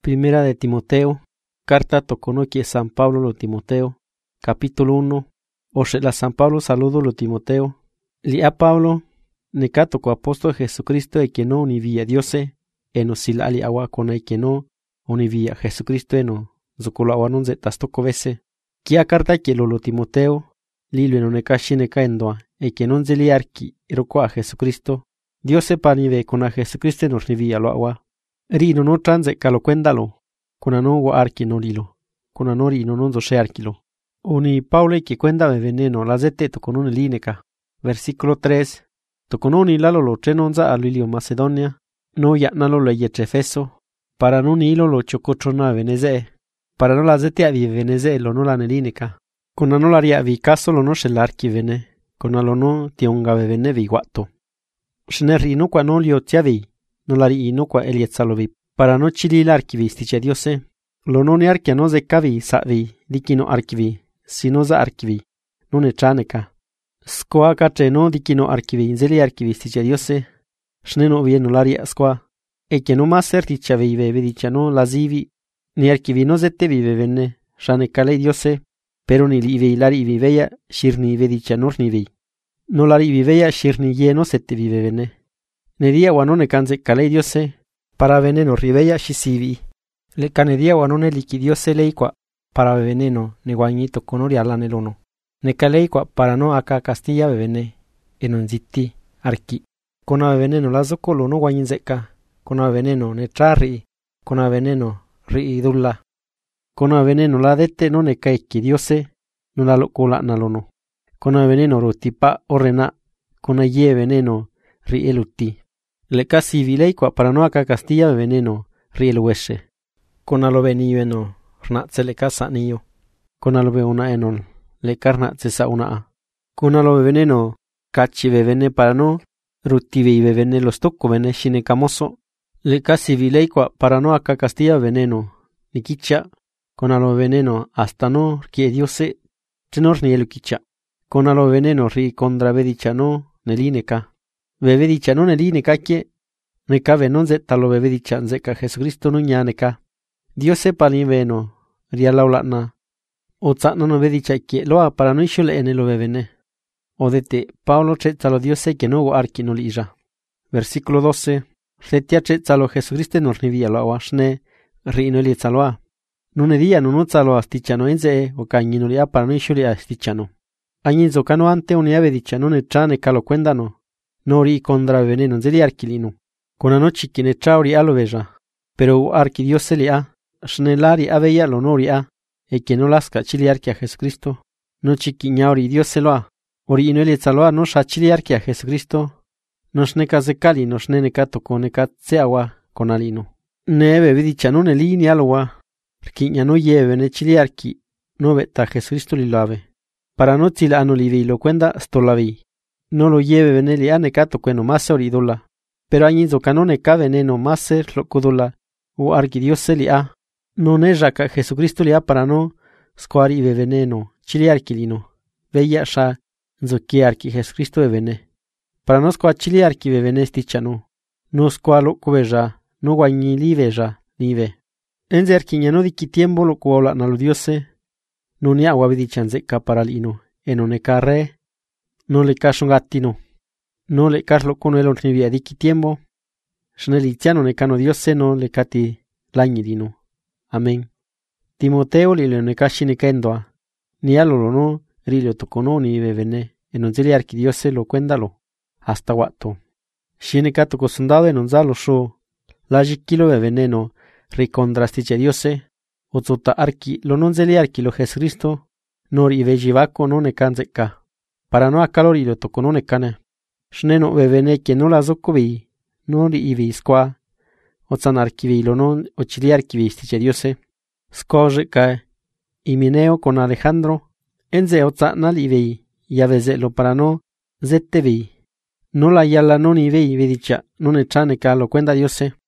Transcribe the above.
Primera de Timoteo, carta toconoquie San Pablo lo Timoteo, capítulo 1. Oshela San Pablo saludo lo Timoteo. Lia Pablo, necatoco apóstol Jesucristo e que no univía Diose, eno silali agua con e que no univía Jesucristo eno, zocolawanon zetastoco vese. Kia carta que lo Timoteo, lilo eno nekashi nekaendoa, e que non zeliarki, erocoa Jesucristo. Diose panive con a Jesucristo nos nivía lo agua. Rino no transe calo cuéndalo, con no arki no lilo, con anori no non se arquilo. Uni Paule que cuenda me veneno, la zete to con un lineca. Versículo 3. To con un lalo lo trenonza a Lilio Macedonia, no ya nalo lo yechefeso, para no hilo lo chocotrona veneze, para no la zete a vi veneze lo no la nelineca. Con no la ria vi caso lo no el arki vene, con alo no tionga vene vi guato. Shneri no qua no lio tiavi. No la ri no qua elietzalovi, para no chilil archivi stice Diose, lo non e archia no ze cavi savi, dikino archivi, sino za archivi, non e chaneka. Scoa cace no dikino archivi, zeli archivi stice Diose, shneno vie no la ria scoa, e che no mas certicia vive, vedicia no la zivi, ni archivi no zette vive venne, shane cale Diose, pero ni li vei la ri viveia, shirni vedicia nor ni vei. No la ri viveia, shirni ye no sette vive venne. Nedia guanone canze cale Diose, para veneno ribeya shisivi. Le canedia guanone liquidiose leikwa, para veneno, ne guañito conori alanelono. Ne caleikwa para no acá Castilla bebene, enonzitti, arki. Cona veneno lazo colo no guañinzeca, cona veneno ne trarri, cona veneno ri idulla. Cona veneno la dette no ne caiki Diose, no la locola nalono. Cona veneno rotipa orrena, cona ye veneno ri elutti. Le casi vileikwa para no acá Castilla de veneno, riel hueshe. Con alobe nieno, rnatse le casa niyo. Con alobe una enol, le carnatse sa una a. Con alobe veneno, cachi vene para no, rutive vene los toco vene shine camoso. Le casi vileikwa para no acá Castilla veneno, nikicha. Con alobe veneno, hasta no, que Diose, tenor ni elukicha. Con alobe veneno, ri contra vedicha no, nelineca. Bebe dicha non elineka que ne cabe non zeta lo bebe dicha nzeka Jesucristo no ñaneka. Dios sepa ni veno, ria laulatna. O tzatno no bebe dicha que loa para no ishule en lo bebene. O dete, Pablo chetzalo Dios se que no go arki no lija. Versículo 12. Retia chetzalo Jesucristo nos nivia lo awashne, ri no li tzaloa. No ne dia no tzalo astichano enze o cañino lia para no ishule astichano. Añinzo cano ante unia bebe dicha no ne trane calo cuendano. Nori contra veneno zeli arquilino. Con anochi quien trauri alo veja. Pero arqui Dios se le a. Shnelari aveya lo nori a. E que no lasca chili arqui a Jesucristo. No chiquiñauri Dios se lo a. Ori inueli tzaloa no chili arqui a Jesucristo. No shneka zekali no shnenekato koneka tseawa con alino. Nebe vidicha no neli ni alowa. Rquiña no lleve ne chili arqui. No veta Jesucristo li lave. Para no tila anolivi lo cuenda stolavi. No lo lleve veneli a necato cueno más oridola, pero añizo canone ca veneno más ser locudola, o arqui Dios se li a, no nejaca Jesucristo li a para no, squari ve veneno, chili arquilino, veía sha, zoki arqui Jesucristo ve vene, para no squa chili arqui ve vene stichano, no squa loco veja, no guañi li veja, ni ve. Enze arquiña no di ki tiempo lo cuola na lo Diose, no ni agua vidichanze ca paralino, enone carre, no le caso gattino, no le caslo con el ornivia di chi tiempo, snelitiano ne cano Dios no le cati lagnidino. Amén. Timoteo li le ne cashi ne kendoa, ni alolo no, rilio tocono ni vevene, e non zeli archi Dios lo cuendalo, hasta guato. Shine cato cosundado e non zalo sho, la kilo veneno, ricondrastice Dios, o zota archi lo non zeli archi lo Jesucristo, nor i vejivaco non ne canzeca. Para no acalori lo toco no ne cane. Shneno bevene que no la zocovi, no li ivi squa, o zan archivi lo non o chili archivi stice Diose. Scoje cae, y mineo con Alejandro, enze o zan al ivi, y avese lo para no, zette vi. No la yala non ivi vedicha, non e chane ca lo cuenda Diose.